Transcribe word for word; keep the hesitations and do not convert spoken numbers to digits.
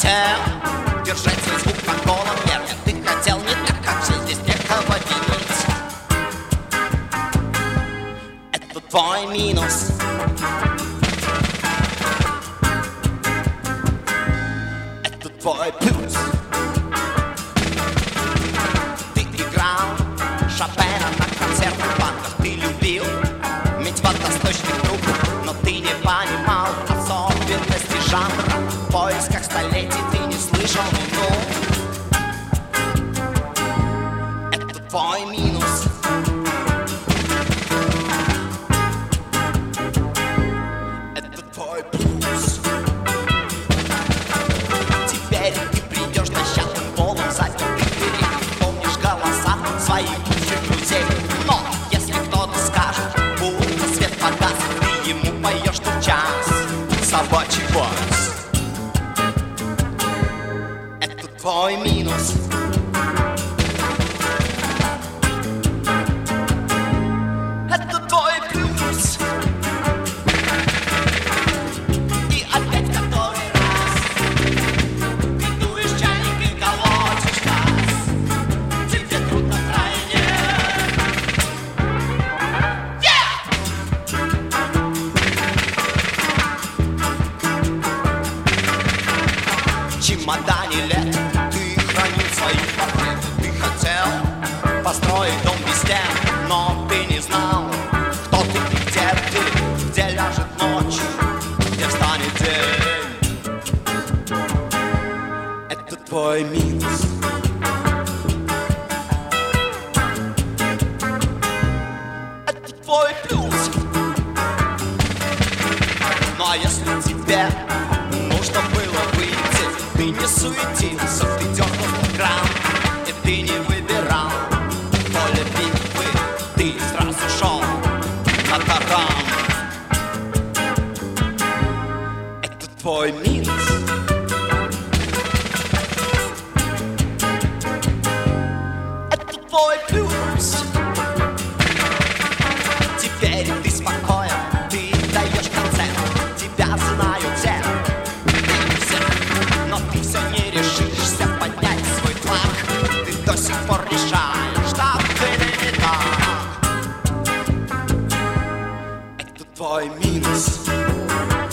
хотел держать свой звук по голом мерке. Ты хотел не так, как все здесь некого винить. Это твой минус. Это твой плюс. Ты играл Шопена на концертных банках. Ты любил медь водосточных труб, но ты не понимал особенности жанра. В поисках столетий ты не слышал вину. Это твой минус. Это твой плюс. Теперь ты придешь дощатым полом задним, и ты помнишь голоса своих лучших друзей. Но если кто-то скажет, будто свет погас, ты ему поешь тот час собачий вальс. Это твой минус. Это твой плюс. И опять который раз ты дуешь чайник и колотишь газ. Тебе трудно втройне. В чемодане лет ты хранил свои портреты. Ты хотел построить дом без стен, но ты не знал, кто ты и где ты, где ляжет ночь, где встанет день. Это твой минус. Это твой плюс. Ну а если тебе нужно было выйти, ты не суетился, ты дернул кран, и ты не выбирал поле битвы, ты сразу шел на таран. Это твой минус. Это твой плюс. Теперь ты спокоен, ты даешь концерт, тебя знают все. Но ты все не решишься поднять свой флаг. Ты до сих пор решаешь, что ты не так. Это твой минус.